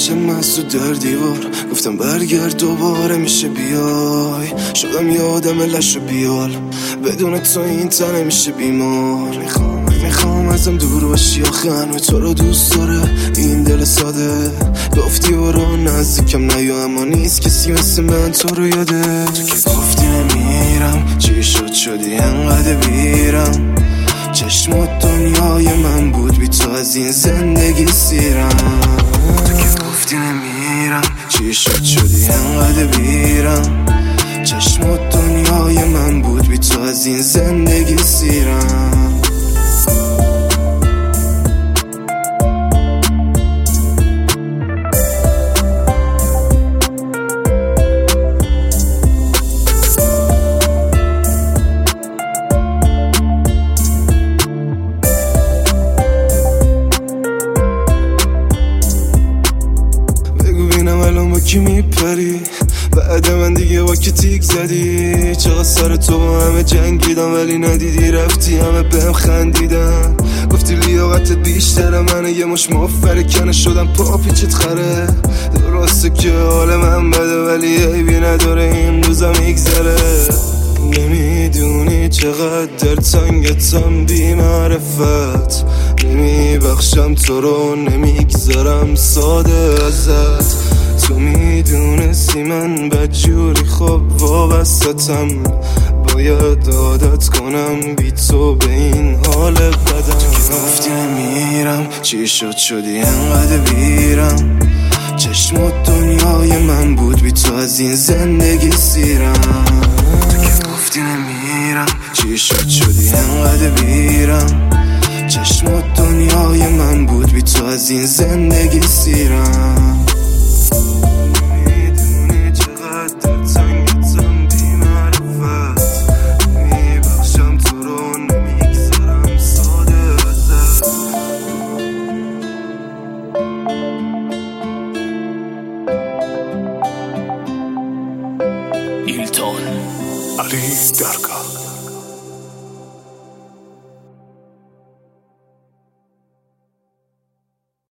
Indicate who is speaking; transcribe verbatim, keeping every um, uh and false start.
Speaker 1: چشم از تو در دیوار گفتم برگرد دوباره میشه بیای. شدم یادم لش و بیال بدون تو این تنه میشه بیمار. میخوام میخوام ازم دور باشی آخه هنوز تو رو دوست داره این دل ساده. گفتی برو نزدیکم نیو اما نیست کسی مثل من تو رو یاده. تو که گفتی نمیرم چی شد شدی انقدر بیرم. چشمت دنیای من بود بی تو از این زندگی سیرم. تو که گفتی نمیرم چی شد شدی انقدر بیرم. چشمت دنیای من بود بی تو از این زندگی سیرم. کی میپری بعد من دیگه با کی تیک زدی. چقدر سر تو با همه جنگیدم ولی ندیدی رفتی همه بهم خندیدن. گفتی لیاقتت بیشتره منه یه مش مفرکنه شدم پا پیچت خره. درسته که حال من بده ولی عیبی نداره این روزا میگذره. نمیدونی چقدر در تنگتم بی معرفت. نمیبخشم تو رو نمیگذارم ساده ازت. تو میدونستی من بدجوری خب وابستم. باید عادت کنم بی تو به این حال بدم. تو که گفتی نمیرم چی شد شدی انقدر بیرم. چشمت دنیای من بود بی تو از این زندگی سیرم. تو که گفتی نمیرم چی شد شدی انقدر بیرم. چشمت دنیای من بود بی تو از این زندگی سیرم.
Speaker 2: Ali Darga.